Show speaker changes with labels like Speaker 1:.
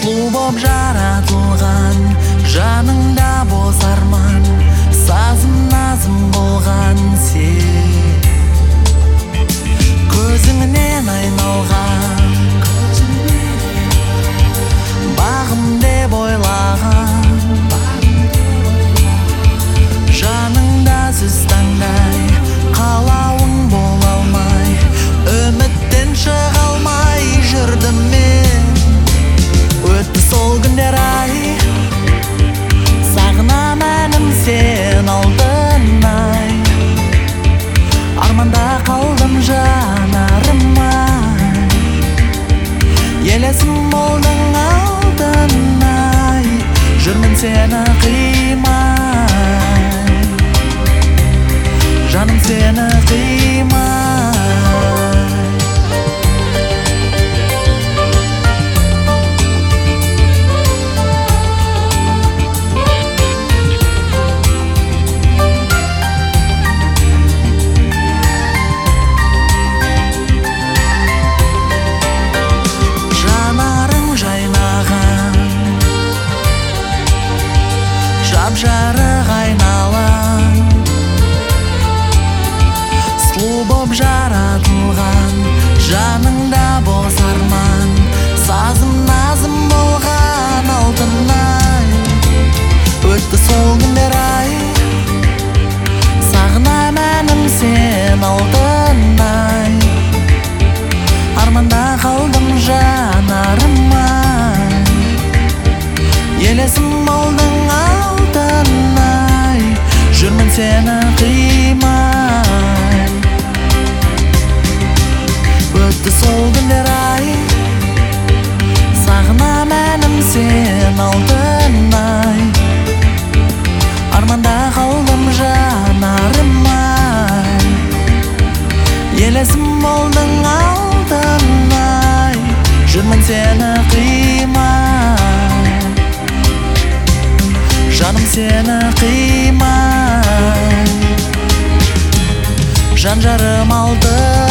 Speaker 1: Сұлу боп жаратылған, жаныңда бос арман, сазым назым болған сен. Көзіңнен айналған, бағым деп ойлаған, жаныңда сөз таңдай, қалауың бола алмай, үміттен шыға алмай жүрдім мен. Өтті сол күндер ай, сағынам әнім сен алтынай. Арманда қалдым жанарым-ай, елесім болдың алтынай. Жүрмін сені қимай, жаным сені қимай. Жарық айналам, сұлу боп жаратылған, жаныңда бос арман, сазым назым болған алтынай. Өтті сол күндер ай, сағынам әнім сен алтынай. Арманда қалдым жанарым-ай, елесім болдың алтынай. Жүрмін сені қимай. Өтті сол күндер ай, сағынам әнім сен алтынай. Арманда қалдым жанарым-ай, елесім болдың алтынай. Жүрмін сені қимай, жаным сені қимай. Жан жарым алтын.